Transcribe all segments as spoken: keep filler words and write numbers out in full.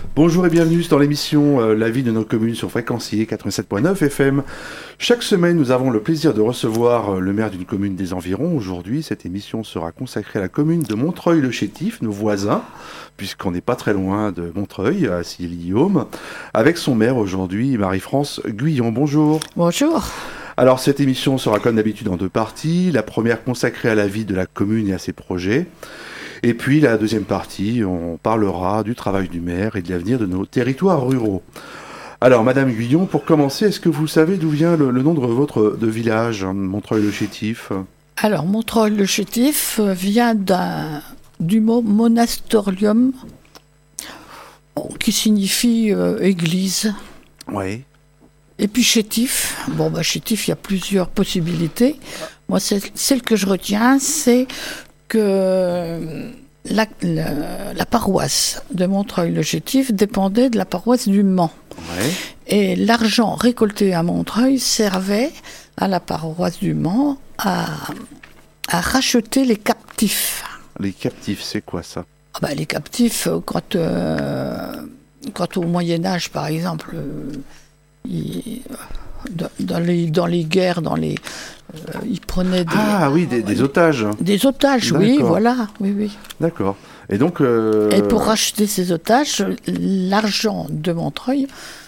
Bonjour et bienvenue dans l'émission euh, La vie de nos communes sur Fréquencier quatre-vingt-sept point neuf F M. Chaque semaine, nous avons le plaisir de recevoir euh, le maire d'une commune des environs. Aujourd'hui, cette émission sera consacrée à la commune de Montreuil-le-Chétif, nos voisins, puisqu'on n'est pas très loin de Montreuil, à Silly-Guillaume, avec son maire aujourd'hui, Marie-France Guyon. Bonjour. Bonjour. Alors, cette émission sera comme d'habitude en deux parties. La première consacrée à la vie de la commune et à ses projets. Et puis la deuxième partie, on parlera du travail du maire et de l'avenir de nos territoires ruraux. Alors, Madame Guyon, pour commencer, est-ce que vous savez d'où vient le, le nom de votre de village, hein, Montreuil-le-Chétif? Alors, Montreuil-le-Chétif vient d'un, du mot monastorium, qui signifie euh, église. Oui. Et puis Chétif, bon, bah, Chétif, il y a plusieurs possibilités. Moi, c'est, celle que je retiens, c'est que la, la, la paroisse de Montreuil-le-Chétif dépendait de la paroisse du Mans. Ouais. Et l'argent récolté à Montreuil servait à la paroisse du Mans à, à racheter les captifs. Les captifs, c'est quoi ça? Ah bah, les captifs, quand, euh, quand au Moyen-Âge, par exemple, euh, ils, dans, dans, les, dans les guerres, dans les, euh, ils prenaient des... Ah oui, des, des otages. Des otages, D'accord. oui, voilà, oui, oui. D'accord. Et donc... Euh... Et pour racheter ces otages, l'argent de Montreuil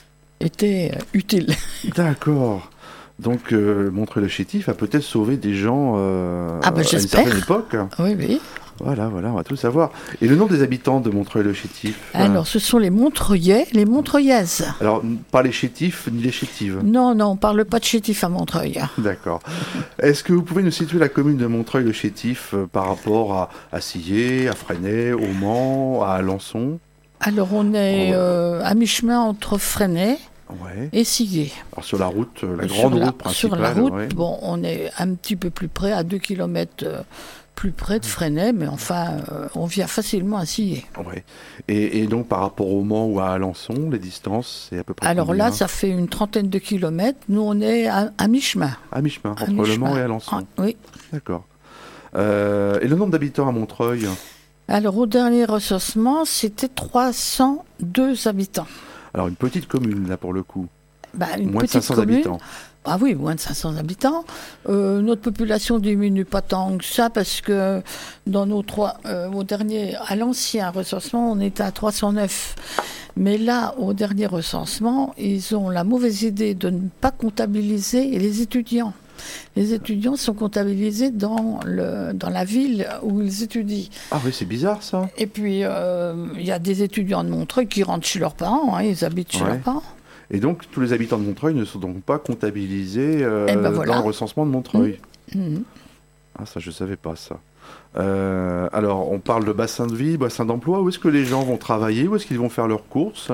était utile. D'accord. Donc euh, Montreuil-le-Chétif a peut-être sauvé des gens euh, ah ben, à une certaine époque. Oui, oui. Voilà, voilà, on va tout savoir. Et le nom des habitants de Montreuil-le-Chétif? Alors, ce sont les Montreuillais, les Montreuillaises. Alors, pas les chétifs ni les chétives? Non, non, on ne parle pas de chétif à Montreuil. D'accord. Est-ce que vous pouvez nous situer la commune de Montreuil-le-Chétif euh, par rapport à, à Sillé, à Fresnay, au Mans, à Alençon? Alors, on est euh, à mi-chemin entre Fresnay ouais. et Sillé. Alors, sur la route, la sur grande la, route principale. Sur la route, ouais. bon, on est un petit peu plus près, à deux kilomètres euh, plus près de Fresnay, mais enfin, euh, on vient facilement à Sillé. Ouais. Et, et donc, par rapport au Mans ou à Alençon, les distances, c'est à peu près Alors combien? là, ça fait une trentaine de kilomètres. Nous, on est à, à mi-chemin. À mi-chemin, à entre mi-chemin. le Mans et Alençon. Ah, oui. D'accord. Euh, et le nombre d'habitants à Montreuil? Alors, au dernier recensement, c'était trois cent deux habitants. Alors, une petite commune, là, pour le coup. Bah, une Moins petite de cinq cents commune. habitants. Ah oui, moins de cinq cents habitants. Euh, notre population diminue pas tant que ça parce que dans nos trois, euh, au dernier, à l'ancien recensement, on était à trois cent neuf. Mais là, au dernier recensement, ils ont la mauvaise idée de ne pas comptabiliser les étudiants. Les étudiants sont comptabilisés dans, le, dans la ville où ils étudient. Ah oui, c'est bizarre ça. Et puis, il euh, y a des étudiants de Montreuil qui rentrent chez leurs parents, hein, ils habitent chez ouais. leurs parents. Et donc, tous les habitants de Montreuil ne sont donc pas comptabilisés euh, ben voilà. dans le recensement de Montreuil. Mmh. Mmh. Ah, ça, je ne savais pas ça. Euh, alors, on parle de bassin de vie, bassin d'emploi. Où est-ce que les gens vont travailler? Où est-ce qu'ils vont faire leurs courses?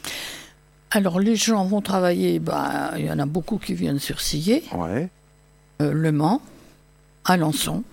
Alors, les gens vont travailler, bah, il y en a beaucoup qui viennent sur Sillé, ouais. euh, Le Mans, Alençon.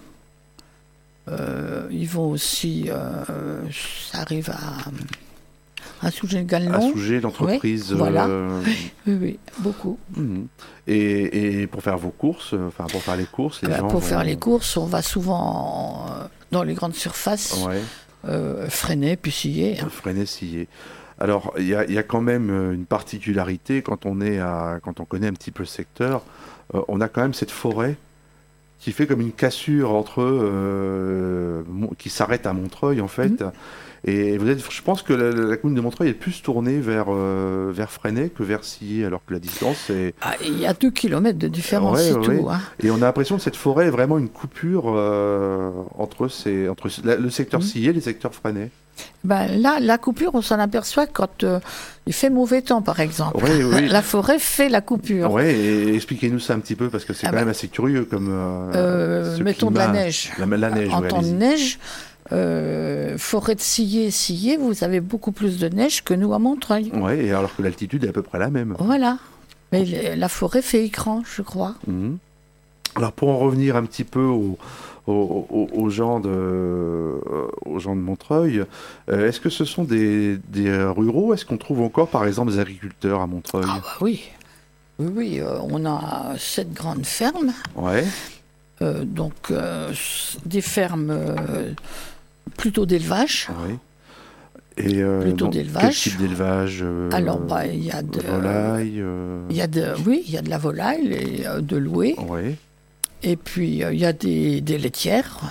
Euh, ils vont aussi, euh, ça arrive à... À Sougé-Galenon. À Sougé, l'entreprise. Oui, voilà. Euh... Oui, oui, beaucoup. Mmh. Et, et pour faire vos courses, enfin pour faire les courses, les bah, gens Pour vont... faire les courses, on va souvent euh, dans les grandes surfaces, ouais. euh, Fresnay, puis Sillé. Hein. Fresnay, Sillé. Alors, il y, y a quand même une particularité quand on est à, quand on connaît un petit peu le secteur. Euh, on a quand même cette forêt qui fait comme une cassure entre euh, qui s'arrête à Montreuil en fait. Mmh. Et vous êtes, je pense que la, la commune de Montreuil est plus tournée vers, euh, vers Fresnay que vers Sillé, alors que la distance est... Ah, il y a deux kilomètres de différence, ouais, c'est ouais. tout. Hein. Et on a l'impression que cette forêt est vraiment une coupure euh, entre, ces, entre la, le secteur mmh. Sillé et le secteur Fresnay. Ben là, la coupure, on s'en aperçoit quand euh, il fait mauvais temps, par exemple. Oui, oui. La forêt fait la coupure. Oui, et expliquez-nous ça un petit peu, parce que c'est ah quand ben, même assez curieux comme... Euh, euh, mettons climat, de la neige. La, la neige, En ouais, temps de neige, euh, forêt de Sillé, Sillé, vous avez beaucoup plus de neige que nous à Montreuil. Oui, et alors que l'altitude est à peu près la même. Voilà. Mais la forêt fait écran, je crois. Mmh. Alors, pour en revenir un petit peu au... Aux, aux, aux, gens de, aux gens de Montreuil. Euh, est-ce que ce sont des, des ruraux? Est-ce qu'on trouve encore, par exemple, des agriculteurs à Montreuil? Ah bah oui, oui, oui. Euh, on a sept grandes fermes. Ouais. Euh, donc, euh, des fermes euh, plutôt d'élevage. Oui. Et euh, plutôt donc, d'élevage. Quel type d'élevage euh, Alors, bah, il y a de... Volaille euh... Il y a de, oui, il y a de la volaille, les, euh, de louer. Ouais. Et puis, euh, il y a des, des laitières.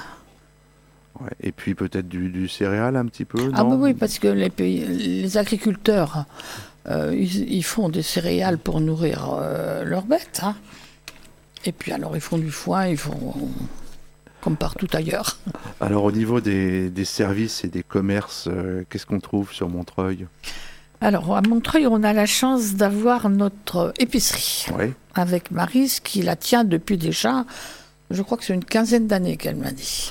Ouais. Et puis peut-être du, du céréal un petit peu, Ah non? bah oui, parce que les, pays, les agriculteurs, euh, ils, ils font des céréales pour nourrir euh, leurs bêtes. Hein. Et puis alors, ils font du foin, ils font comme partout ailleurs. Alors au niveau des, des services et des commerces, euh, qu'est-ce qu'on trouve sur Montreuil? Alors, à Montreuil, on a la chance d'avoir notre épicerie. Ouais. Avec Maryse, qui la tient depuis déjà, je crois que c'est une quinzaine d'années qu'elle m'a dit.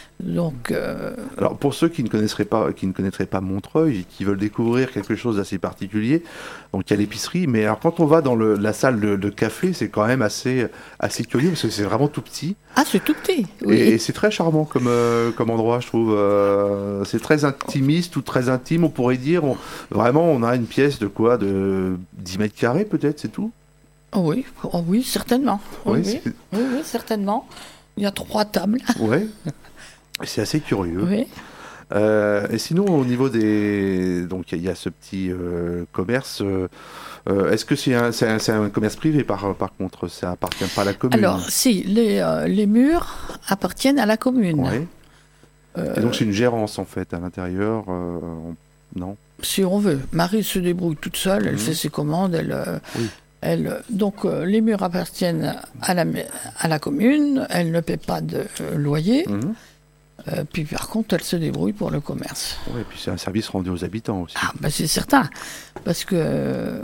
Donc, euh... Alors pour ceux qui ne connaisseraient pas, qui ne connaîtraient pas Montreuil et qui veulent découvrir quelque chose d'assez particulier, donc il y a l'épicerie, mais alors quand on va dans le, la salle de, de café, c'est quand même assez, assez curieux parce que c'est vraiment tout petit. Ah, c'est tout petit. Oui. Et, et c'est très charmant comme, euh, comme endroit, je trouve. Euh, c'est très intimiste ou très intime, on pourrait dire. On, vraiment, on a une pièce de quoi, de dix mètres carrés peut-être, c'est tout. Oh oui, oh oui, certainement. Oui, Oui, oui. oui, oui, certainement. Il y a trois tables. Ouais. C'est assez curieux. Oui. Euh, et sinon, au niveau des... Donc, il y, y a ce petit euh, commerce. Euh, euh, est-ce que c'est un, c'est un, c'est un commerce privé, par, par contre? Ça appartient pas à la commune? Alors, si, les, euh, les murs appartiennent à la commune. Ouais. Euh, Et donc, c'est une gérance, en fait, à l'intérieur euh, on- Non? Si on veut. Marie se débrouille toute seule, elle Mhm. fait ses commandes, elle... euh, Oui. Elle, donc euh, les murs appartiennent à la, à la commune, elle ne paie pas de euh, loyer, Mhm. euh, puis par contre elle se débrouille pour le commerce. Ouais, et puis c'est un service rendu aux habitants aussi. Ah ben c'est certain, parce que euh,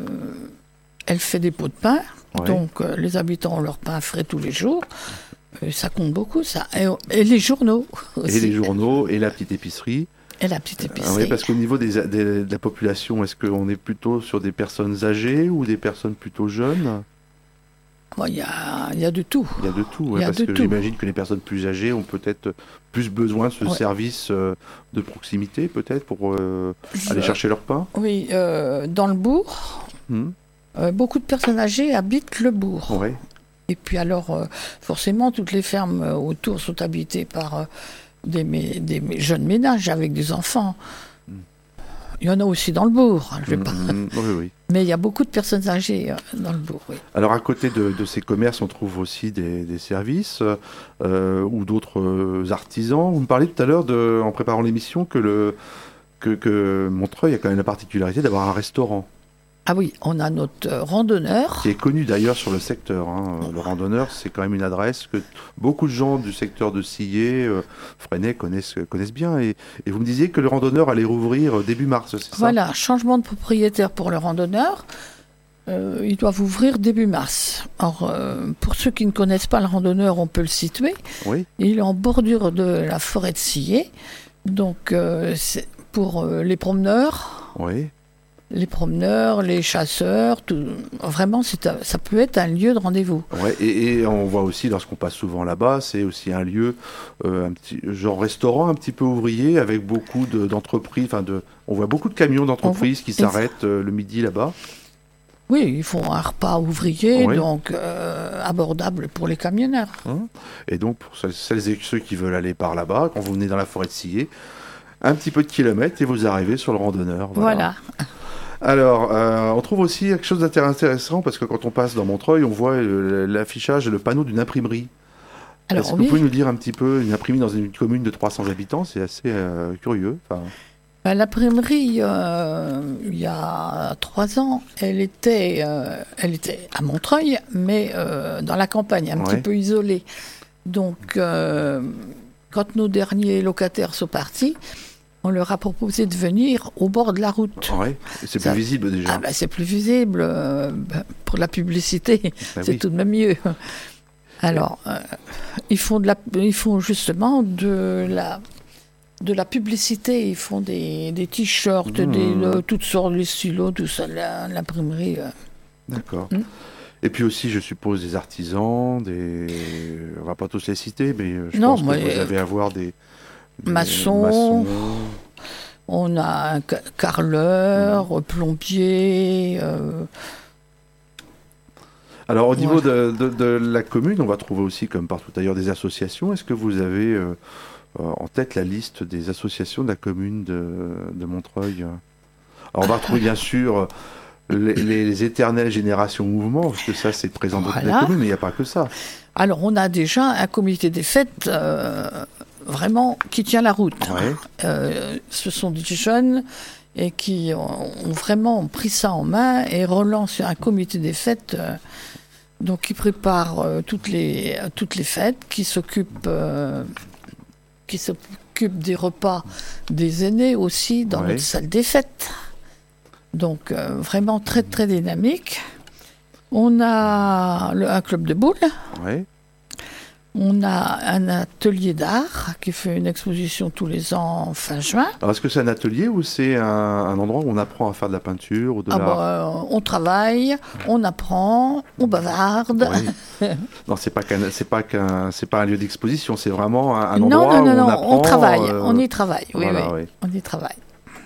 elle fait des pots de pain, Ouais. donc euh, les habitants ont leur pain frais tous les jours, et ça compte beaucoup ça. Et, et les journaux aussi. Et les journaux, et la petite épicerie. Et la petite Ah épicerie. oui, parce qu'au niveau des, des- de la population, est-ce qu'on est plutôt sur des personnes âgées ou des personnes plutôt jeunes? Bon, il y a, il y a de tout. Il y a de tout, ouais, Il y a parce de que tout. j'imagine que les personnes plus âgées ont peut-être plus besoin de ce Ouais. service euh, de proximité, peut-être, pour euh, Je- aller chercher leur pain. Oui, euh, dans le bourg, Hmm. euh, beaucoup de personnes âgées habitent le bourg. Ouais. Et puis alors, euh, forcément, toutes les fermes euh, autour sont habitées par euh, des, mé- des mé- jeunes ménages avec des enfants. Mm. Il y en a aussi dans le bourg, hein, je vais Hmm, pas... hmm, oui, oui. mais il y a beaucoup de personnes âgées euh, dans le bourg, oui. Alors à côté de, de ces commerces, on trouve aussi des, des services euh, ou d'autres euh, artisans. Vous me parliez tout à l'heure, de, en préparant l'émission, que, le, que, que Montreuil a quand même la particularité d'avoir un restaurant Ah oui, on a notre euh, randonneur. qui est connu d'ailleurs sur le secteur. Hein. Le randonneur, c'est quand même une adresse que beaucoup de gens du secteur de Sillé, euh, Fresnay connaissent, connaissent bien. Et, et vous me disiez que le randonneur allait rouvrir début mars, c'est ça? Voilà, changement de propriétaire pour le randonneur. Euh, ils doivent ouvrir début mars. Or, euh, pour ceux qui ne connaissent pas le randonneur, on peut le situer. Oui. Il est en bordure de la forêt de Sillé. Donc, euh, c'est pour euh, les promeneurs, Oui. les promeneurs, les chasseurs, tout, vraiment, c'est un- ça peut être un lieu de rendez-vous. Ouais, et, et on voit aussi, lorsqu'on passe souvent là-bas, c'est aussi un lieu, euh, un petit, genre restaurant un petit peu ouvrier, avec beaucoup de- d'entreprises, enfin de, on voit beaucoup de camions d'entreprises qui et- s'arrêtent euh, le midi là-bas. Oui, ils font un repas ouvrier, Oui. donc euh, abordable pour les camionneurs. Hein. Et donc, pour celles, celles et ceux qui veulent aller par là-bas, quand vous venez dans la forêt de Sillé, un petit peu de kilomètres et vous arrivez sur le randonneur. Voilà. Alors, euh, on trouve aussi quelque chose d'intéressant, parce que quand on passe dans Montreuil, on voit euh, l'affichage et le panneau d'une imprimerie. Alors, Est-ce que oui. vous pouvez nous dire un petit peu, une imprimerie dans une commune de trois cents habitants, c'est assez euh, curieux. Enfin, Ben, l'imprimerie, euh, il y a trois ans, elle était, euh, elle était à Montreuil, mais euh, dans la campagne, un Ouais. petit peu isolée. Donc, euh, quand nos derniers locataires sont partis, on leur a proposé de venir au bord de la route. ouais, c'est Ça- plus visible déjà. Ah ben, c'est plus visible euh, ben, pour la publicité, Ben c'est oui. tout de même mieux. Alors, euh, ils font de la, ils font justement de la, de la publicité. Ils font des, des t-shirts, Mmh. des, euh, toutes sortes, les stylos, tout ça, la- l'imprimerie. euh. D'accord. Hmm. Et puis aussi, je suppose, des artisans, des... on va pas tous les citer, mais euh, je Non, pense que moi, vous euh, allez avoir des... des maçons. maçons. On a un ca- carreleur, Mmh. plombier. euh, Alors, au niveau Voilà. de, de- de la commune, on va trouver aussi, comme partout ailleurs, des associations. Est-ce que vous avez euh, euh, en tête la liste des associations de la commune de, de Montreuil. Alors on va retrouver bien sûr les, les éternelles générations mouvements, parce que ça c'est présent dans toute la commune, mais il n'y a pas que ça. Alors on a déjà un comité des fêtes euh, vraiment qui tient la route. Ouais. Euh, ce sont des jeunes et qui ont, ont vraiment pris ça en main et relancent un comité des fêtes euh, donc qui prépare euh, toutes les toutes les fêtes, qui s'occupe euh, qui s'occupe des repas des aînés aussi dans Ouais. notre salle des fêtes. Donc euh, vraiment très très dynamique. On a le, un club de boules. Ouais. On a un atelier d'art qui fait une exposition tous les ans fin juin. Alors est-ce que c'est un atelier ou c'est un, un endroit où on apprend à faire de la peinture ou de Ah l'art? bah, euh, on travaille, on apprend, on bavarde. Oui. Non, c'est pas qu'un, c'est pas qu'un, c'est pas un lieu d'exposition, c'est vraiment un, un non, endroit non, non, où on non, apprend. on travaille, euh, on y travaille, oui, voilà, oui, oui. on y travaille.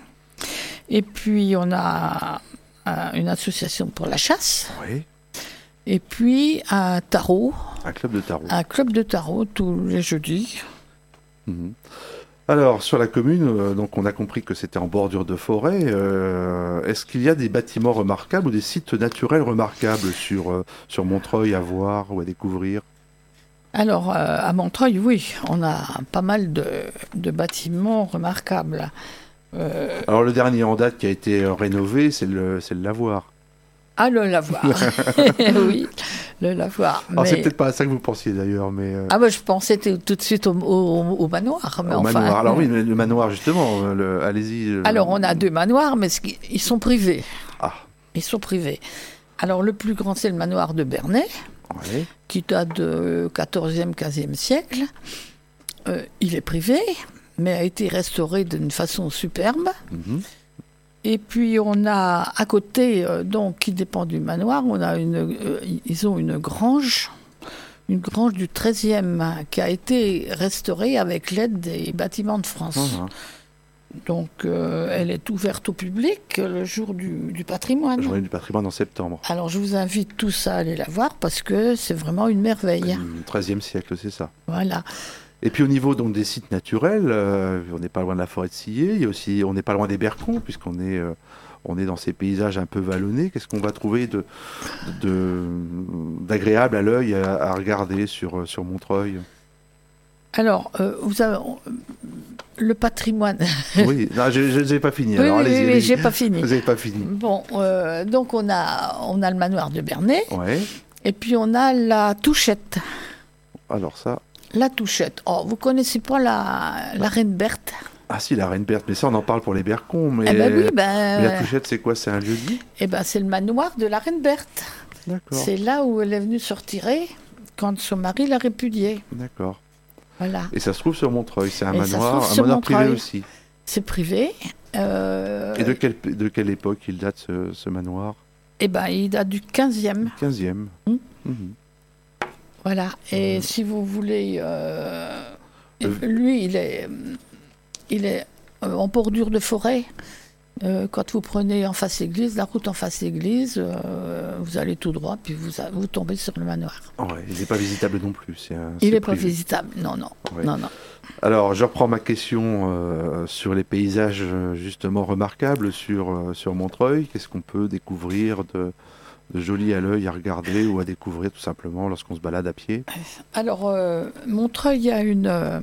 Et puis on a euh, une association pour la chasse, Oui. et puis un tarot, Un club de tarot. un club de tarot tous les jeudis. Mhm. Alors, sur la commune, euh, donc on a compris que c'était en bordure de forêt. euh, est-ce qu'il y a des bâtiments remarquables ou des sites naturels remarquables sur, euh, sur Montreuil à voir ou à découvrir? Alors, euh, à Montreuil, oui, on a pas mal de, de bâtiments remarquables. Euh, Alors, le dernier en date qui a été euh, rénové, c'est le, c'est le lavoir. ah, le lavoir. Oui, le lavoir. Alors, c'est Mais- peut-être pas à ça que vous pensiez d'ailleurs, mais. euh, Ah, bah, je pensais tout tout de suite au, au- au manoir. Mais au enfin, manoir. Alors, oui, mais le manoir, justement, euh, le- allez-y. euh, Alors, on a deux manoirs, mais ce qui- ils sont privés. Ah, Ils sont privés. Alors, le plus grand, c'est le manoir de Bernay, ouais. qui date du quatorzième, quinzième siècle. Euh, il est privé, mais a été restauré d'une façon superbe. Mhm. Et puis, on a à côté, euh, donc, qui dépend du manoir, on a une, euh, ils ont une grange, une grange du treizième, qui a été restaurée avec l'aide des bâtiments de France. Voilà. Donc, euh, elle est ouverte au public le jour du, du patrimoine. Journée du patrimoine en septembre. Alors, je vous invite tous à aller la voir parce que c'est vraiment une merveille. Du treizième siècle, c'est ça. Voilà. Et puis au niveau donc des sites naturels, euh, on n'est pas loin de la forêt de Sillé, il y a aussi, on n'est pas loin des Bercons, puisqu'on est, euh, on est dans ces paysages un peu vallonnés. Qu'est-ce qu'on va trouver de, de, d'agréable à l'œil à, à regarder sur, sur Montreuil? Alors, euh, vous avez le patrimoine. Oui, non, je n'ai pas fini. Oui, Alors oui, allez-y, oui, oui, allez-y. j'ai pas fini. Vous n'avez pas fini. Bon, euh, donc on a, on a le manoir de Bernay, Ouais. et puis on a la Touchette. Alors ça. La Touchette. Oh, vous connaissez pas la, la Reine Berthe? Ah si, la Reine Berthe, mais ça on en parle pour les Bercons. Mais, Eh ben oui, mais la ben, Touchette, c'est quoi? C'est un lieu-dit? eh ben c'est le manoir de la Reine Berthe. D'accord. C'est là où elle est venue se retirer quand son mari l'a répudiée. D'accord. Voilà. Et ça se trouve sur Montreuil. C'est un Et ça se manoir, trouve un sur manoir privé Montreuil. aussi. C'est privé. Euh, Et de quelle, de quelle époque il date ce, ce manoir? eh ben, il date du quinzième. quinzième. Hmm. Mhm. Voilà. Et si vous voulez, euh, Euh, lui, il est, il est euh, en bordure de forêt. Euh, quand vous prenez en face l'église, la route en face l'église, euh, vous allez tout droit, puis vous, vous tombez sur le manoir. Ouais, il n'est pas visitable non plus. C'est un, Il c'est n'est pas privé. visitable. Non, non, Ouais. non, non. Alors, je reprends ma question euh, sur les paysages euh, justement remarquables sur, euh, sur Montreuil. Qu'est-ce qu'on peut découvrir de, de joli à l'œil à regarder ou à découvrir tout simplement lorsqu'on se balade à pied? Alors, euh, Montreuil a une, euh,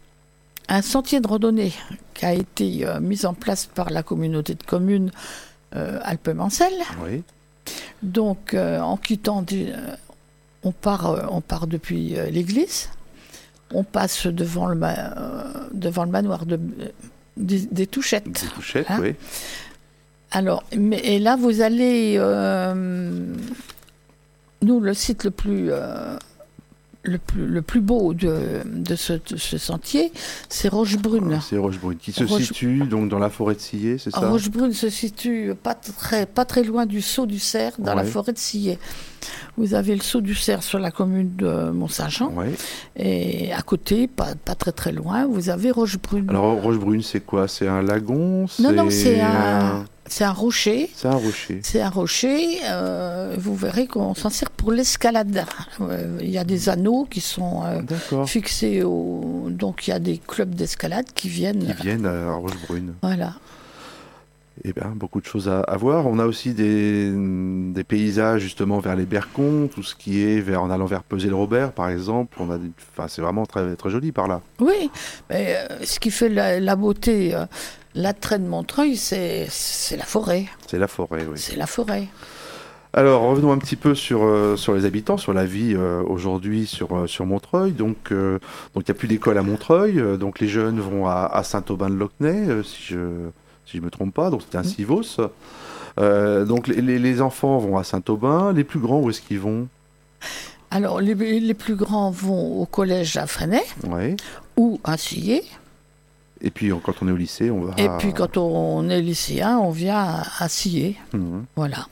un sentier de randonnée qui a été euh, mis en place par la communauté de communes euh, Alpes-Mancelles. Oui. Donc, euh, en quittant, du- euh, on, part, euh, on part depuis euh, l'église, on passe devant le, ma- euh, devant le manoir de, euh, des, des Touchettes. Des touchettes, Hein? oui. Alors, mais, et là, vous allez. euh, nous, le site le plus, euh, le plus, le plus beau de, de, ce, de ce sentier, c'est Rochebrune. C'est Rochebrune qui se Roche- situe donc dans la forêt de Sillé, c'est ça? Rochebrune se situe pas très, pas très loin du Saut du Cerf, dans la Ouais. forêt de Sillé. Vous avez le Saut du Cerf sur la commune de Mont-Saint-Jean. Oui. Et à côté, pas, pas très très loin, vous avez Rochebrune. Alors, Rochebrune, c'est quoi? C'est un lagon? non, non, c'est un, C'est un rocher. C'est un rocher. C'est un rocher. Euh, vous verrez qu'on s'en sert pour l'escalade. Euh, il y a des anneaux qui sont euh, fixés au. Donc il y a des clubs d'escalade qui viennent. Qui viennent à Rochebrune. Voilà. Eh bien, beaucoup de choses à, à voir. On a aussi des, des paysages justement vers les Bercons, tout ce qui est vers, en allant vers Pesé-le-Robert, par exemple. On a, des, enfin, c'est vraiment très, très joli par là. Oui, mais euh, ce qui fait la, la beauté, euh, l'attrait de Montreuil, c'est, c'est la forêt. C'est la forêt, oui. C'est la forêt. Alors, revenons un petit peu sur, euh, sur les habitants, sur la vie euh, aujourd'hui sur, euh, sur Montreuil. Donc, euh, donc, il n'y a plus d'école à Montreuil. Euh, donc, les jeunes vont à, à Saint-Aubin-de-Locnay, euh, si je... si je ne me trompe pas, donc c'était un Civos. Euh, donc les, les, les enfants vont à Saint-Aubin, les plus grands, où est-ce qu'ils vont? Alors les, les plus grands vont au collège à Fresnay, ouais. ou à Sillé. Et puis quand on est au lycée, on va... Et puis quand on est lycéen, on vient à, à Sillé. Mmh. Voilà.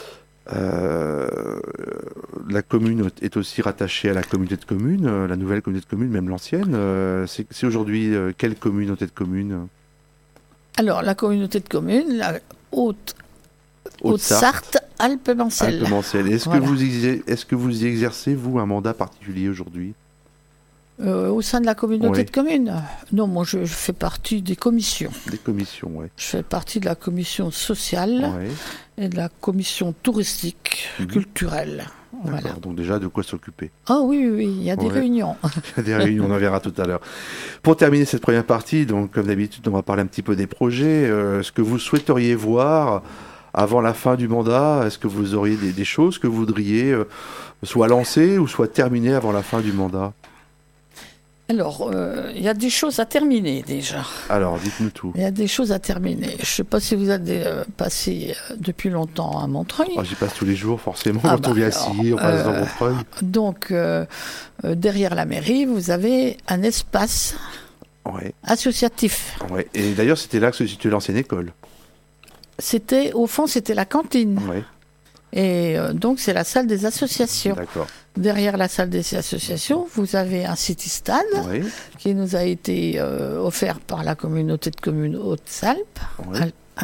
Euh, la commune est aussi rattachée à la communauté de communes, la nouvelle communauté de communes, même l'ancienne. Euh, c'est, c'est aujourd'hui euh, quelle communauté de communes? Alors, la communauté de communes, la Haute, Haute-Sarthe, Alpes-Mancelles. Alpes-Mancelles. Est-ce, voilà. que vous exer- est-ce que vous y exercez, vous, un mandat particulier aujourd'hui? euh, Au sein de la communauté oui. de communes? Non, moi, je, je fais partie des commissions. Des commissions, oui. Je fais partie de la commission sociale oui. et de la commission touristique, mmh. culturelle. D'accord, voilà. Donc déjà de quoi s'occuper. Ah oui, oui, oui, il y a des ouais. réunions. Il y a des réunions, on en verra tout à l'heure. Pour terminer cette première partie, donc comme d'habitude, on va parler un petit peu des projets. Euh, ce que vous souhaiteriez voir avant la fin du mandat, est-ce que vous auriez des, des choses que vous voudriez euh, soit lancer ou soit terminer avant la fin du mandat? Alors, il euh, y a des choses à terminer déjà. Alors, dites-nous tout. Il y a des choses à terminer. Je ne sais pas si vous êtes euh, passé euh, depuis longtemps à Montreuil. Oh, j'y passe tous les jours, forcément. Ah quand bah on vient à Sillé, on passe euh, dans Montreuil. Donc, euh, euh, derrière la mairie, vous avez un espace ouais. associatif. Ouais. Et d'ailleurs, c'était là que se situait l'ancienne école. C'était, au fond, c'était la cantine. Ouais. Et euh, donc, c'est la salle des associations. D'accord. Derrière la salle des associations, vous avez un city-stade oui. qui nous a été euh, offert par la communauté de communes Hautes-Alpes. Oui. Al-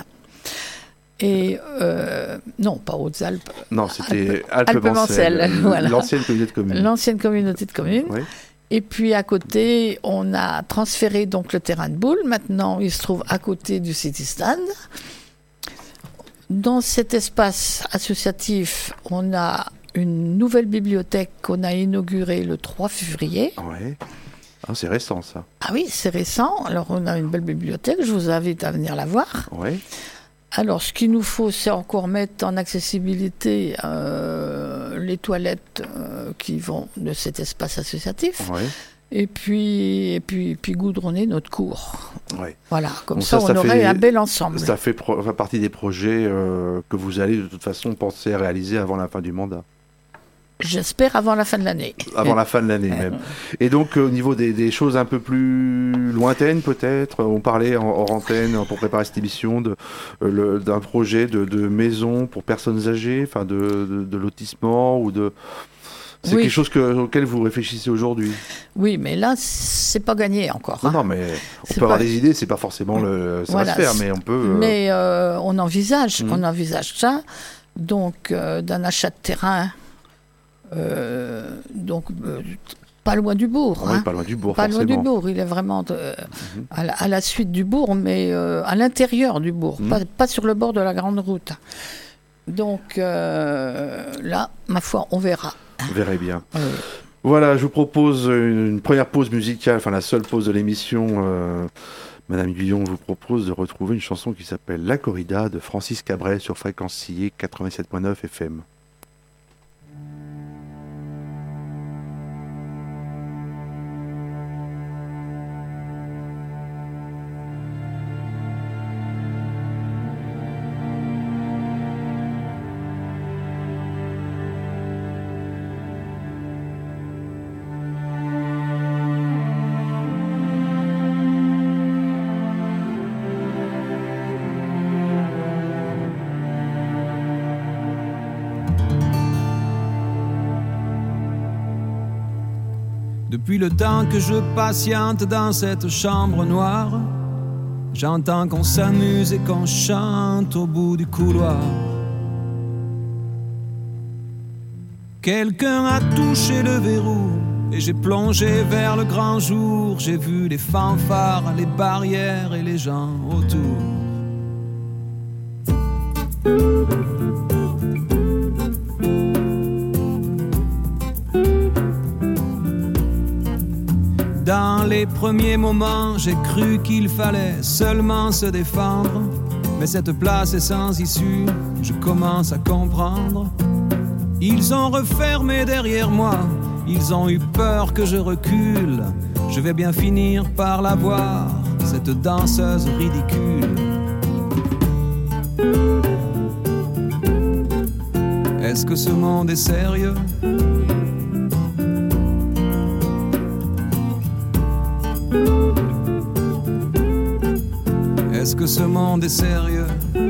et euh, non, pas Hautes-Alpes. Non, c'était Alpes-Mancelles. Alpes voilà. L'ancienne communauté de communes. L'ancienne communauté de communes. Oui. Et puis à côté, on a transféré donc le terrain de boule. Maintenant, il se trouve à côté du city-stade. Dans cet espace associatif, on a une nouvelle bibliothèque qu'on a inaugurée le trois février. Oui. Ah, c'est récent, ça. Ah oui, c'est récent. Alors, on a une belle bibliothèque. Je vous invite à venir la voir. Oui. Alors, ce qu'il nous faut, c'est encore mettre en accessibilité euh, les toilettes euh, qui vont de cet espace associatif. Oui. Et puis, et puis, puis goudronner notre cour. Oui. Voilà, comme donc ça, ça, on ça aurait fait, un bel ensemble. Ça fait pro- partie des projets euh, que vous allez de toute façon penser à réaliser avant la fin du mandat. J'espère avant la fin de l'année. Avant la fin de l'année même. Et donc euh, au niveau des, des choses un peu plus lointaines peut-être, on parlait en, hors antenne pour préparer cette émission de, euh, le, d'un projet de, de maison pour personnes âgées, enfin de, de, de lotissement ou de... C'est oui. quelque chose que, auquel vous réfléchissez aujourd'hui? Oui, mais là, c'est pas gagné encore. Non, hein. non, mais on c'est peut pas... avoir des idées, c'est pas forcément le... Ça voilà, va se faire, mais on peut... Euh... Mais euh, on envisage, mmh. on envisage ça, donc euh, d'un achat de terrain, euh, donc euh, pas loin du bourg. Ah, hein. Oui, pas loin du bourg, Pas forcément. loin du bourg, il est vraiment de, mmh. à, la, à la suite du bourg, mais euh, à l'intérieur du bourg, mmh. pas, pas sur le bord de la grande route. Donc euh, là, ma foi, on verra. Vous verrez bien. Oui. Voilà, je vous propose une première pause musicale, enfin la seule pause de l'émission. Euh, Madame Guyon vous propose de retrouver une chanson qui s'appelle La Corrida de Francis Cabret sur Fréquence Sillé quatre-vingt-sept virgule neuf F M. Depuis le temps que je patiente dans cette chambre noire, J'entends qu'on s'amuse et qu'on chante au bout du couloir. Quelqu'un a touché le verrou et j'ai plongé vers le grand jour. J'ai vu les fanfares, les barrières et les gens autour. Dans les premiers moments, j'ai cru qu'il fallait seulement se défendre. Mais cette place est sans issue, je commence à comprendre. Ils ont refermé derrière moi, ils ont eu peur que je recule. Je vais bien finir par la voir, cette danseuse ridicule. Est-ce que ce monde est sérieux ? Est-ce que ce monde est sérieux ?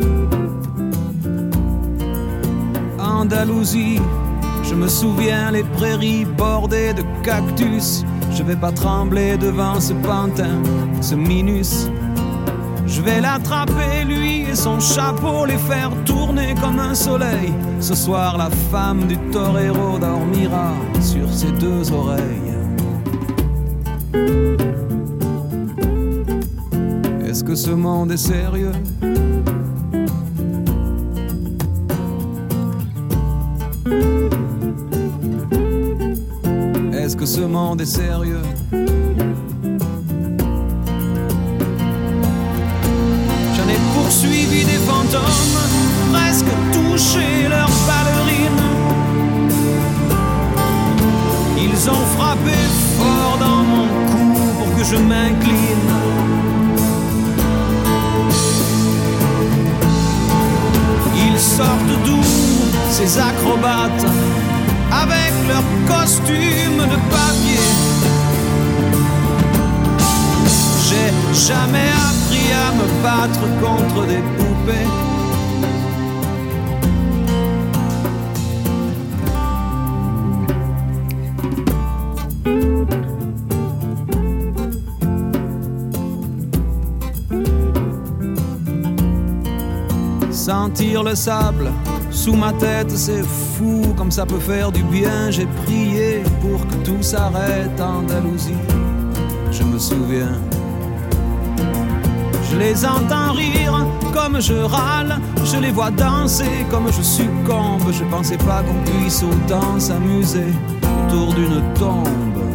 Andalousie, je me souviens les prairies bordées de cactus. Je vais pas trembler devant ce pantin, ce minus. Je vais l'attraper lui et son chapeau, les faire tourner comme un soleil. Ce soir la femme du torero dormira sur ses deux oreilles. Est-ce que ce monde est sérieux ? Est-ce que ce monde est sérieux ? J'en ai poursuivi des fantômes, presque touché leurs ballerines. Ils ont frappé fort dans mon cou pour que je m'incline. Ils sortent d'où, ces acrobates, avec leurs costumes de papier. J'ai jamais appris à me battre contre des poupées. Sentir le sable sous ma tête, c'est fou comme ça peut faire du bien. J'ai prié pour que tout s'arrête en Andalousie. Je me souviens. Je les entends rire comme je râle. Je les vois danser comme je succombe. Je pensais pas qu'on puisse autant s'amuser autour d'une tombe.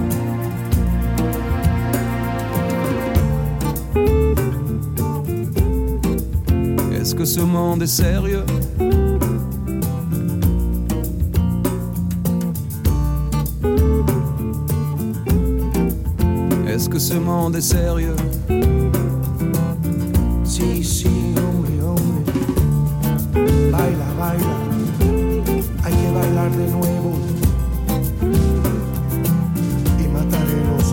Est-ce que ce monde est sérieux ? Est-ce que ce monde est sérieux ? Sí, sí, hombre, hombre. Baila, baila. Hay que bailar de nuevo. Y mataré los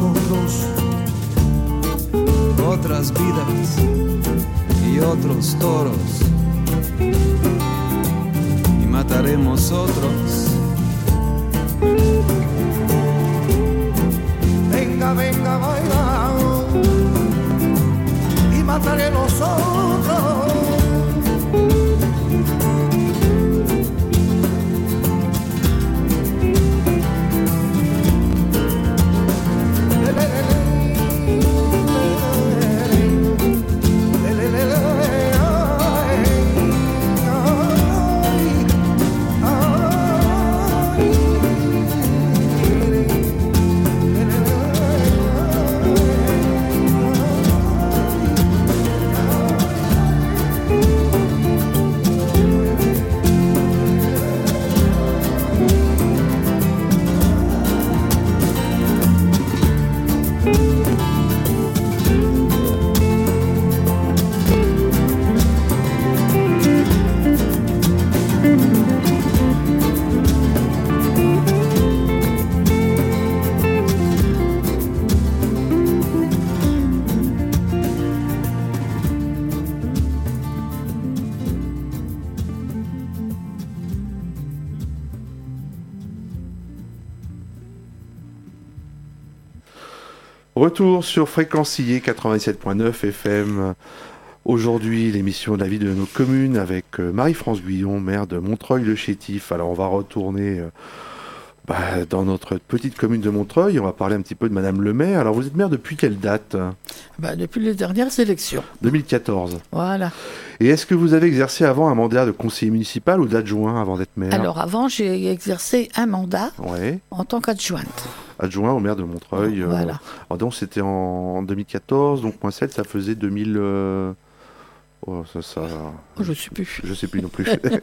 otros. Otras vidas y otros toros. Y mataremos otros. Venga, venga, baila. Y mataré los otros. Retour sur Fréquencier quatre-vingt-dix-sept point neuf F M. Aujourd'hui, l'émission de la vie de nos communes avec Marie-France Guyon, maire de Montreuil-le-Chétif. Alors, on va retourner euh, bah, dans notre petite commune de Montreuil. On va parler un petit peu de Madame le maire. Alors, vous êtes maire depuis quelle date ? Bah, depuis les dernières élections. deux mille quatorze. Voilà. Et est-ce que vous avez exercé avant un mandat de conseiller municipal ou d'adjoint avant d'être maire ? Alors, avant, j'ai exercé un mandat ouais. en tant qu'adjointe. Adjoint au maire de Montreuil. Voilà. Euh, alors donc, c'était en deux mille quatorze, donc moins sept, ça faisait deux mille... Euh... Oh, ça, ça... Oh, je ne sais plus. Je ne sais plus non plus.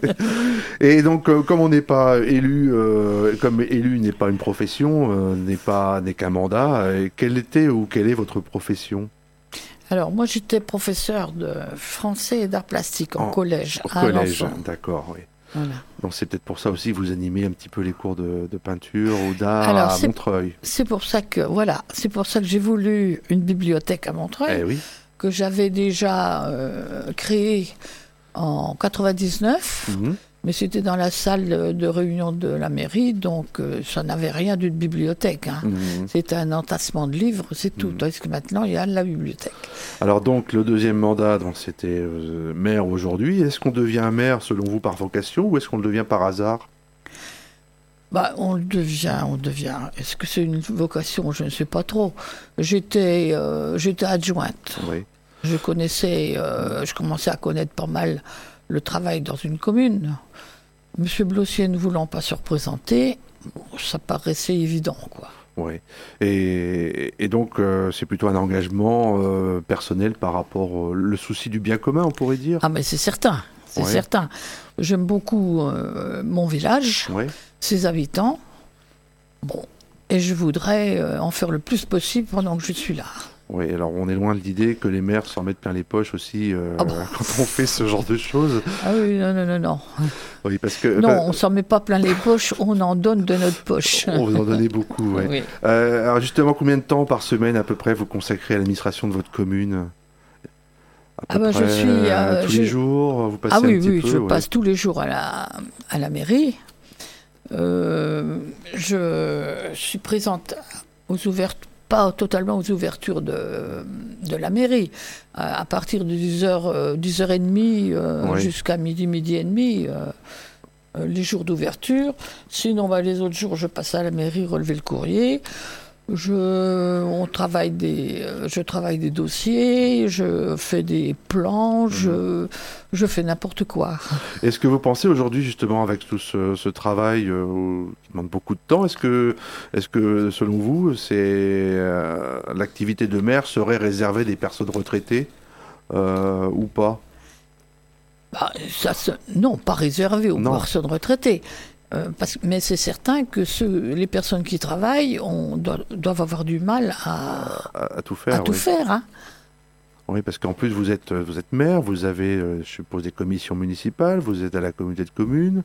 Et donc, euh, comme on n'est pas élu, euh, comme élu n'est pas une profession, euh, n'est pas n'est qu'un mandat, euh, quelle était ou quelle est votre profession ? Alors, moi, j'étais professeur de français et d'art plastique en, en collège. Au collège, d'accord, oui. Voilà. Donc, c'est peut-être pour ça aussi que vous animez un petit peu les cours de, de peinture ou d'art Alors, à Montreuil. C'est pour ça que, voilà, c'est pour ça que j'ai voulu une bibliothèque à Montreuil. Eh oui. Que j'avais déjà euh, créé en quatre-vingt-dix-neuf, mmh. mais c'était dans la salle de réunion de la mairie, donc euh, ça n'avait rien d'une bibliothèque. Hein. Mmh. C'était un entassement de livres, c'est tout. Mmh. Tandis que maintenant, il y a la bibliothèque. Alors donc, le deuxième mandat, donc, c'était euh, maire aujourd'hui. Est-ce qu'on devient maire, selon vous, par vocation, ou est-ce qu'on le devient par hasard ? Bah, on le devient, on devient. Est-ce que c'est une vocation ? Je ne sais pas trop. J'étais, euh, j'étais adjointe. Oui. Je connaissais, euh, je commençais à connaître pas mal le travail dans une commune. Monsieur Blossier ne voulant pas se représenter, ça paraissait évident, quoi. Oui. Et, et donc, euh, c'est plutôt un engagement euh, personnel par rapport au le souci du bien commun, on pourrait dire ? Ah, mais c'est certain. C'est ouais. certain. J'aime beaucoup euh, mon village, ouais. ses habitants. Bon, et je voudrais euh, en faire le plus possible pendant que je suis là. Oui, alors on est loin de l'idée que les maires s'en mettent plein les poches aussi euh, ah bon. quand on fait ce genre de choses. Ah oui, non, non, non, non. Oui, parce que... Non, bah, on s'en met pas plein les poches, on en donne de notre poche. On vous en donnez beaucoup, ouais. oui. Euh, alors justement, combien de temps par semaine à peu près vous consacrez à l'administration de votre commune ? Ah ben je suis euh, tous je... les jours, vous passez ah oui un petit oui, peu, je ouais. passe tous les jours à la à la mairie. Euh, je suis présente aux ouvertures, pas totalement aux ouvertures de de la mairie, à, à partir de dix heures, dix heures trente euh, oui. jusqu'à midi, midi et demi. Euh, euh, les jours d'ouverture. Sinon, bah, les autres jours, je passe à la mairie relever le courrier. Je, on travaille des, je travaille des dossiers, je fais des plans, mmh. je, je fais n'importe quoi. Est-ce que vous pensez aujourd'hui, justement, avec tout ce, ce travail euh, qui demande beaucoup de temps, est-ce que, est-ce que selon vous, c'est, euh, l'activité de maire serait réservée des personnes retraitées euh, ou pas ? Bah, ça se... Non, pas réservée aux non. personnes retraitées. Euh, parce, mais c'est certain que ceux, les personnes qui travaillent on doit, doivent avoir du mal à, à, à tout faire. À tout oui. faire hein. Oui, parce qu'en plus, vous êtes, vous êtes maire, vous avez, euh, je suppose, des commissions municipales, vous êtes à la communauté de communes,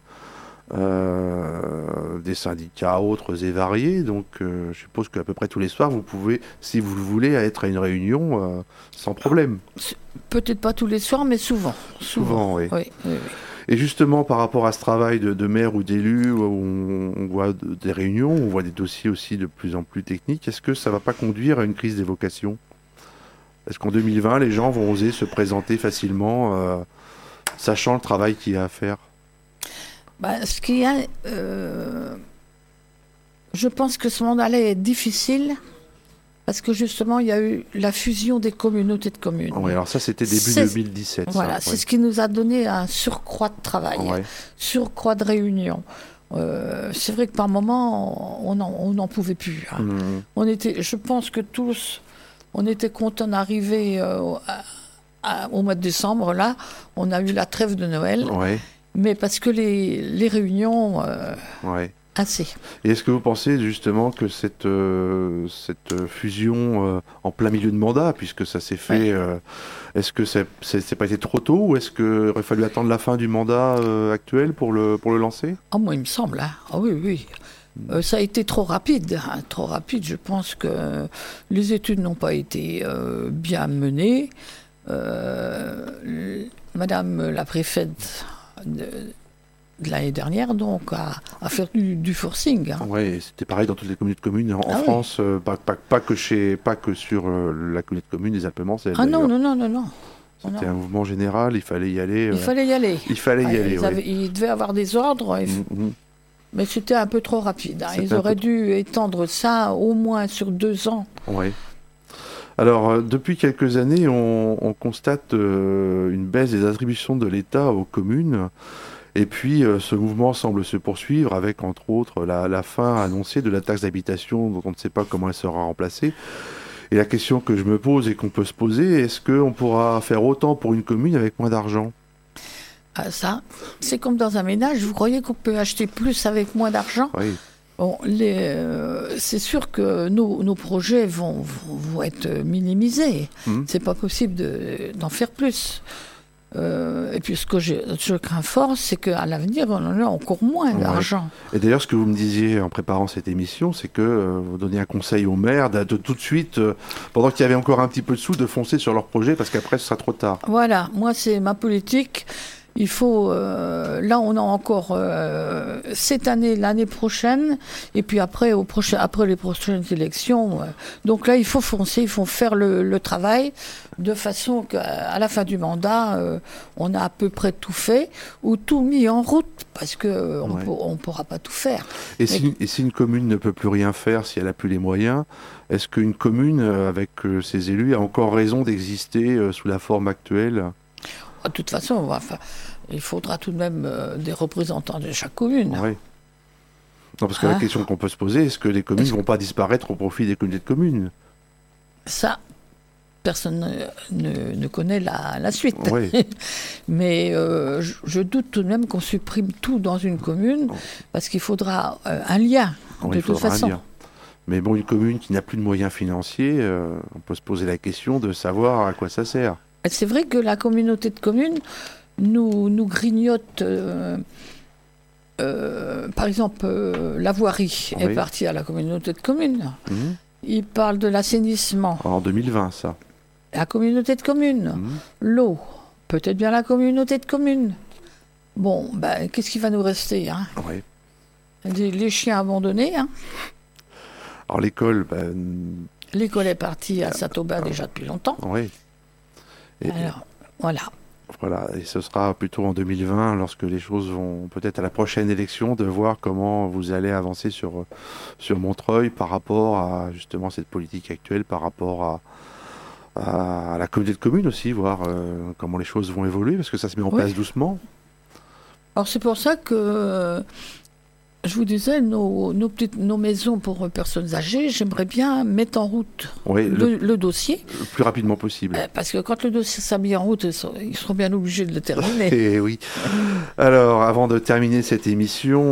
euh, des syndicats autres et variés. Donc, euh, je suppose qu'à peu près tous les soirs, vous pouvez, si vous le voulez, être à une réunion euh, sans problème. Peut-être pas tous les soirs, mais souvent. Souvent, souvent oui. Oui, oui, oui. Et justement, par rapport à ce travail de, de maire ou d'élu, où on, on voit de, des réunions, on voit des dossiers aussi de plus en plus techniques, est-ce que ça ne va pas conduire à une crise des vocations ? Est-ce qu'en deux mille vingt, les gens vont oser se présenter facilement, euh, sachant le travail qu'il y a à faire ? Bah, ce qu'il y a, euh, je pense que ce mandat-là est difficile. Parce que justement, il y a eu la fusion des communautés de communes. Oui, alors ça, c'était début c'est, deux mille dix-sept. Voilà, ça, c'est ouais. ce qui nous a donné un surcroît de travail, ouais. surcroît de réunions. Euh, c'est vrai que par moments, on n'en pouvait plus. Hein. Mmh. On était, je pense que tous, on était contents d'arriver euh, à, à, au mois de décembre. Là, on a eu la trêve de Noël. Ouais. Mais parce que les, les réunions... Euh, ouais. Assez. Et est-ce que vous pensez justement que cette, euh, cette fusion euh, en plein milieu de mandat, puisque ça s'est fait, ouais. euh, est-ce que c'est, c'est, c'est pas été trop tôt ou est-ce qu'il aurait fallu attendre la fin du mandat euh, actuel pour le, pour le lancer ? Ah, moi, il me semble. Hein. Ah oui, oui. Euh, ça a été trop rapide. Hein. Trop rapide. Je pense que les études n'ont pas été euh, bien menées. Euh, Madame la préfète... De, de l'année dernière, donc, à, à faire du, du forcing. Hein. Oui, c'était pareil dans toutes les communautés de communes en, Ah en oui. France, euh, pas, pas, pas, que chez, pas que sur euh, la communauté de communes des Alpes-Mancelles. Ah non, d'ailleurs. non, non, non, non. C'était non. un mouvement général, il fallait y aller. euh, Il fallait y aller. Il fallait y Ouais, aller, ils oui. avaient- il devait avoir des ordres, et- Mhm, mhm. mais c'était un peu trop rapide. Hein. C'était Ils un auraient peu dû étendre ça au moins sur deux ans. Ouais. Alors, euh, depuis quelques années, on, on constate euh, une baisse des attributions de l'État aux communes. Et puis, euh, ce mouvement semble se poursuivre avec, entre autres, la, la fin annoncée de la taxe d'habitation, dont on ne sait pas comment elle sera remplacée. Et la question que je me pose et qu'on peut se poser, est-ce qu'on pourra faire autant pour une commune avec moins d'argent ? Ah, ça, c'est comme dans un ménage. Vous croyez qu'on peut acheter plus avec moins d'argent ? Oui. Bon, les, euh, c'est sûr que nos, nos projets vont, vont, vont être minimisés. Mhm. C'est pas possible de, d'en faire plus. Euh, et puis ce que je, je crains fort, c'est qu'à l'avenir, on en a encore moins Ouais. d'argent. Et d'ailleurs, ce que vous me disiez en préparant cette émission, c'est que euh, vous donniez un conseil aux maires de, de tout de suite, euh, pendant qu'il y avait encore un petit peu de sous, de foncer sur leur projet, parce qu'après, ce sera trop tard. Voilà, moi c'est ma politique. Il faut, euh, là on a encore euh, cette année, l'année prochaine, et puis après, au prochain, après les prochaines élections. euh, donc là il faut foncer, il faut faire le, le travail de façon qu'à la fin du mandat, euh, on a à peu près tout fait ou tout mis en route, parce qu'on Ouais. ne pourra pas tout faire. Et si, et si une commune ne peut plus rien faire, si elle n'a plus les moyens, est-ce qu'une commune, euh, avec euh, ses élus, a encore raison d'exister euh, sous la forme actuelle ? De toute façon, on va, enfin, il faudra tout de même euh, des représentants de chaque commune. Oui. Non, parce que Ah. la question qu'on peut se poser, est-ce que les communes ne vont pas disparaître au profit des communautés de communes ? Ça, personne ne, ne- ne connaît la, la suite. Oui. Mais euh, je, je doute tout de même qu'on supprime tout dans une commune, parce qu'il faudra euh, un lien, Oui, de il toute faudra un façon. lien. Mais bon, une commune qui n'a plus de moyens financiers, euh, on peut se poser la question de savoir à quoi ça sert. Et c'est vrai que la communauté de communes nous, nous grignote. euh, euh, par exemple, euh, la voirie Oui. est partie à la communauté de communes. Mhm. Il parle de l'assainissement, En deux mille vingt, ça. la communauté de communes. Mhm. L'eau, peut-être bien la communauté de communes. Bon, ben, qu'est-ce qui va nous rester hein Oui. les, les chiens abandonnés. Hein. Alors l'école, ben, L'école est partie à Saint-Aubin déjà depuis longtemps. oui. Et, Alors, voilà. voilà, et ce sera plutôt en deux mille vingt, lorsque les choses vont, peut-être à la prochaine élection, de voir comment vous allez avancer sur, sur Montreuil par rapport à justement cette politique actuelle, par rapport à, à la communauté de communes aussi, voir euh, comment les choses vont évoluer, parce que ça se met en Oui. place doucement. Alors c'est pour ça que euh, je vous disais, nos, nos, petites, nos maisons pour personnes âgées, j'aimerais bien mettre en route Oui, le, le, le dossier. le plus rapidement possible. euh, Parce que quand le dossier sera mis en route, ils seront, ils seront bien obligés de le terminer. Eh oui. Alors, avant de terminer cette émission,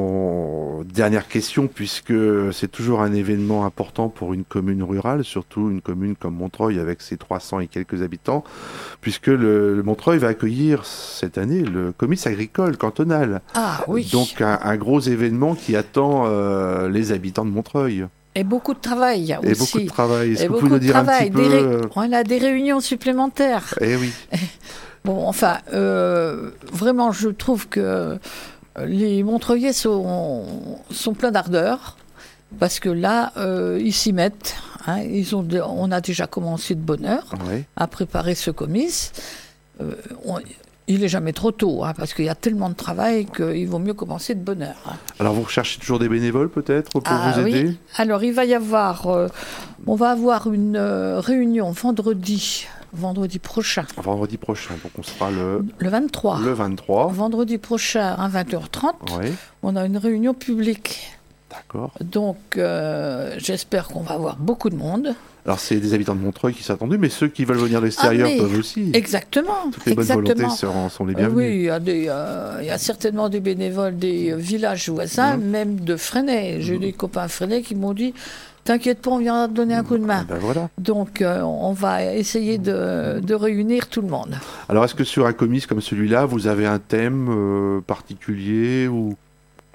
on- dernière question, puisque c'est toujours un événement important pour une commune rurale, surtout une commune comme Montreuil avec ses trois cents et quelques habitants, puisque le, le Montreuil va accueillir cette année le comice agricole cantonal. Ah oui. Donc un, un gros événement qui attend euh, les habitants de Montreuil. Et beaucoup de travail Et aussi. beaucoup de travail. Est-ce Et que vous beaucoup pouvez nous de dire un travail. petit peu Des ré- euh, Voilà, des réunions supplémentaires. Eh oui. Bon, enfin, euh, vraiment, je trouve que les Montreuillais sont, sont pleins d'ardeur, parce que là, euh, ils s'y mettent. Hein, ils ont de- on a déjà commencé de bonne heure Ouais. à préparer ce comice. Euh, on- il n'est jamais trop tôt, hein, parce qu'il y a tellement de travail qu'il vaut mieux commencer de bonne heure. Hein. Alors vous recherchez toujours des bénévoles peut-être pour Ah, vous aider oui. Alors, il va y avoir, euh, on va avoir une euh, réunion vendredi, vendredi prochain, Vendredi prochain, donc on sera le, le vingt-trois. le vingt-trois. Vendredi prochain à vingt heures trente, Oui, on a une réunion publique. d'accord. Donc, euh, j'espère qu'on va avoir beaucoup de monde. Alors c'est des habitants de Montreuil qui sont attendus, mais ceux qui veulent venir de l'extérieur Ah, mais- peuvent aussi. Exactement. Toutes les bonnes volontés exactement. seront, sont les Euh, bienvenues. oui, il y, a des, euh, il y a certainement des bénévoles des euh, villages voisins, Mhm. même de Fresnay. J'ai des copains Fresnay qui m'ont dit « T'inquiète pas, on viendra te donner un coup de Eh main ben voilà. ». Donc, euh, on va essayer de, de réunir tout le monde. Alors est-ce que sur un comice comme celui-là, vous avez un thème euh, particulier ou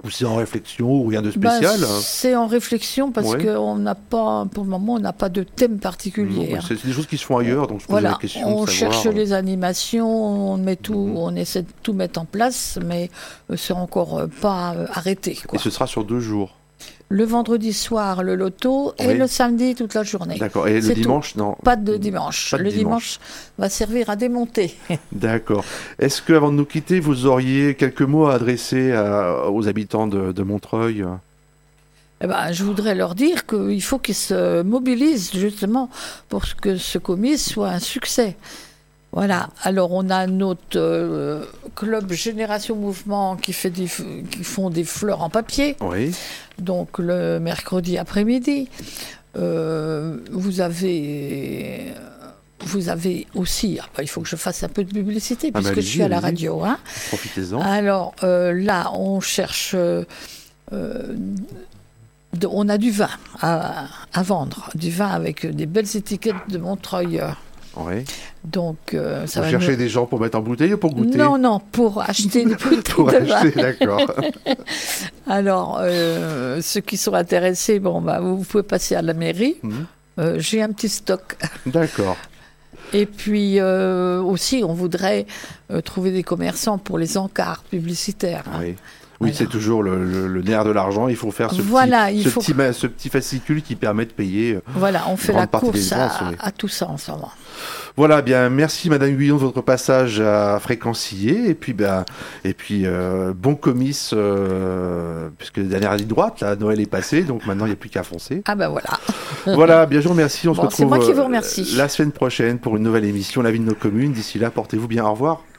Ou c'est en réflexion ou rien de spécial? Ben, c'est en réflexion parce Ouais. qu'on n'a pas, pour le moment, on n'a pas de thème particulier. Non, hein. c'est, c'est des choses qui se font ailleurs, donc je pose Voilà, la question on de savoir. cherche les animations, on met tout, Mhm. on essaie de tout mettre en place, mais euh, c'est encore euh, pas euh, arrêté, Et quoi. ce sera sur deux jours. Le vendredi soir, le loto, et Oui. le samedi, toute la journée. D'accord. Et le C'est tout. dimanche, non. Pas de dimanche. Pas de le dimanche. dimanche. va servir à démonter. D'accord. Est-ce que, avant de nous quitter, vous auriez quelques mots à adresser à- aux habitants de, de Montreuil? Eh ben, je voudrais leur dire qu'il faut qu'ils se mobilisent justement pour que ce comice soit un succès. Voilà. Alors, on a notre euh, club Génération Mouvement qui, fait des, f- qui font des fleurs en papier, Oui. donc le mercredi après-midi. Euh, vous avez. Vous avez aussi, ah ben, il faut que je fasse un peu de publicité Ah ben, puisque je suis allez-y, à la allez-y. radio. Hein. Profitez-en. Alors euh, là, on cherche, euh, euh, de- on a du vin à, à vendre, du vin avec des belles étiquettes de Montreuil. Oui. Donc euh, ça Vous va cherchez nous- des gens pour mettre en bouteille ou pour goûter? Non, non, pour acheter des bouteilles Pour de vin. acheter, d'accord. Alors, euh, ceux qui sont intéressés, bon, bah, vous pouvez passer à la mairie. Mhm. Euh, J'ai un petit stock. D'accord. Et puis euh, aussi, on voudrait euh, trouver des commerçants pour les encarts publicitaires. hein. Oui. Oui, Voilà. c'est toujours le, le- le nerf de l'argent. Il faut faire ce, Voilà, petit, il ce, faut- petit, ma- ce petit fascicule qui permet de payer. euh, Voilà, on fait grande la partie des course à, dépenses, oui. à tout ça en ce moment. Voilà, bien, merci Madame Guyon de votre passage à Fréquencier. Et puis, ben, et puis euh, bon comice, euh, puisque la dernière ligne droite, là, Noël est passé, donc maintenant il n'y a plus qu'à foncer. Ah ben voilà. Voilà, bien, je vous remercie. On se Bon, c'est retrouve moi qui vous euh, remercie. la semaine prochaine pour une nouvelle émission La vie de nos communes. D'ici là, portez-vous bien. Au revoir.